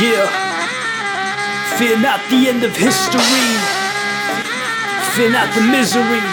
Yeah. Fear not the end of history. Fear not the misery.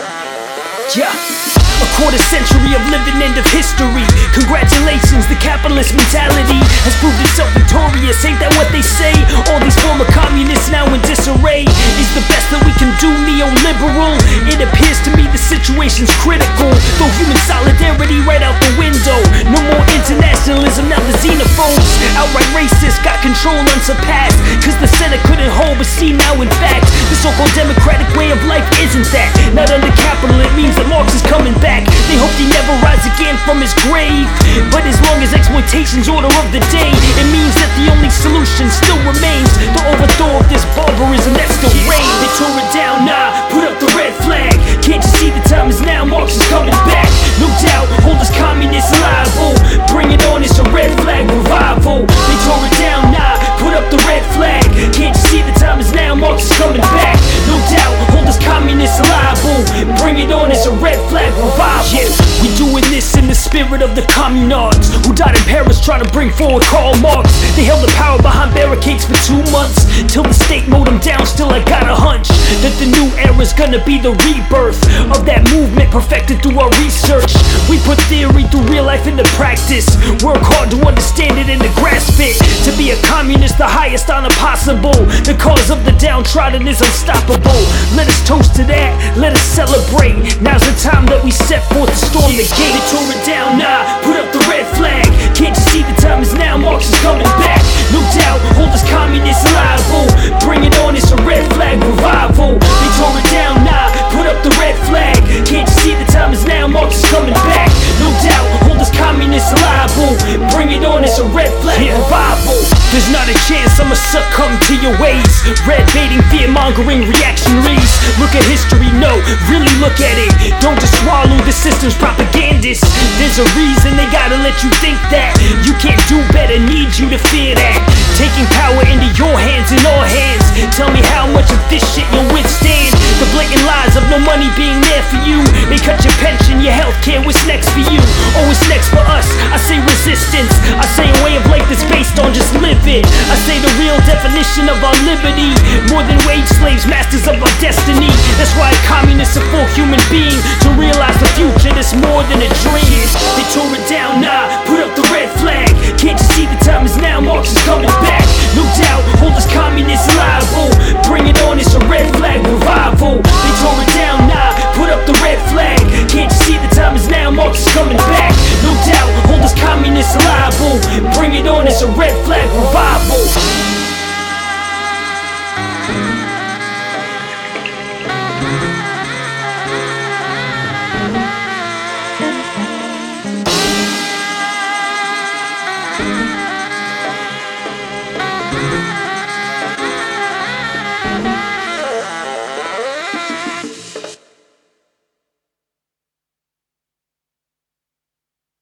Yeah. A quarter century of living, end of history. Congratulations, the capitalist mentality has proved itself victorious. Ain't that what they say? All these former communists now in disarray. Is the best that we can do neoliberal? It appears to me the situation's critical. Throw human solidarity right out the window. No more internationalism, now the xenophobes. Outright racists got control unsurpassed. Cause the Senate couldn't hold, but see now in fact the so-called democratic way of life isn't that. Not under capital, it means that Marx is coming back. They hope he never rise again from his grave. But as long as exploitation's order of the day, it means that the only solution still remains the overthrow of this barbarism that still reigns. They tore it down, nah, put up the red flag. Can't you see the time is now, Marx is coming back? No doubt, hold us communists liable. Bring it on, it's a red flag revival. They tore it down, nah, put up the red flag. Can't you see the time is now, Marx is coming back? No doubt, hold us communists liable. Bring it on, it's a red flag revival. Yeah, we doing this in the spirit of the communards who died in Paris trying to bring forward Karl Marx. They held the power behind barricades for 2 months till the state mowed them down. Still I got a hunch that the new era's gonna be the rebirth of that movement perfected through our research. We put theory through real life into practice. Work hard to understand it and to grasp it. To be a communist, the highest honor possible. The cause of the downtrodden is unstoppable. Let us toast to that, let us celebrate. Now's the time that we set forth to storm the gate. They tore it down, nah, put up the red flag. Can't you see the time is now, Marx is coming back? No doubt, hold us communists liable. Bring it on, it's a red flag revival. They tore it down, nah, put up the red flag. Can't you see the time is now, Marx is coming back? No doubt, hold us communists liable. Bring it on, it's a red flag revival. There's not a chance I'ma succumb to your ways. Red baiting, fear-mongering reactionaries. Look at history, no, really look at it. Don't just swallow the system's propagandists. There's a reason they gotta let you think that you can't do better, need you to fear that. Taking power into your hands and our hands. Tell me how much of this shit you'll withstand. The blatant lies of no money being there for you. They cut your pension, your healthcare, what's next for you? Oh, what's next for us? I say resistance. I say a way of life that's based on just live it. I say the real definition of our liberty. More than wage slaves, masters of our destiny. That's why a communist is a full human being. To realize the future that's more than a dream. They tore it down, nah, put up the red flag. Can't you see the time is now, Marx is coming back? No doubt, hold us communists liable. Bring it on, it's a red flag revival. They tore it down, nah, put up the red flag. Can't you see the time is now, Marx is coming back? No doubt, hold us communists liable. Bring it on, it's a red flag revival.